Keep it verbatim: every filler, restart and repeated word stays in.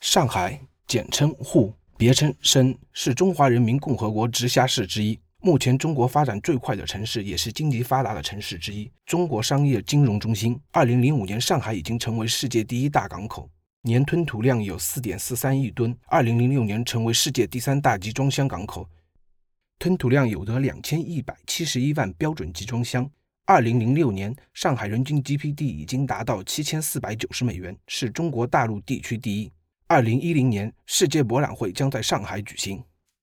上海简称沪，别称深，是中华人民共和国直辖市之一，目前中国发展最快的城市，也是经济发达的城市之一，中国商业金融中心。二零零五年，上海已经成为世界第一大港口，年吞吐量有 四点四三亿吨。二零零六年成为世界第三大集装箱港口，吞吐量有得两千一百七十一万标准集装箱。二零零六年，上海人均 G P D 已经达到七千四百九十美元，是中国大陆地区第一。二零一零年，世界博览会将在上海举行。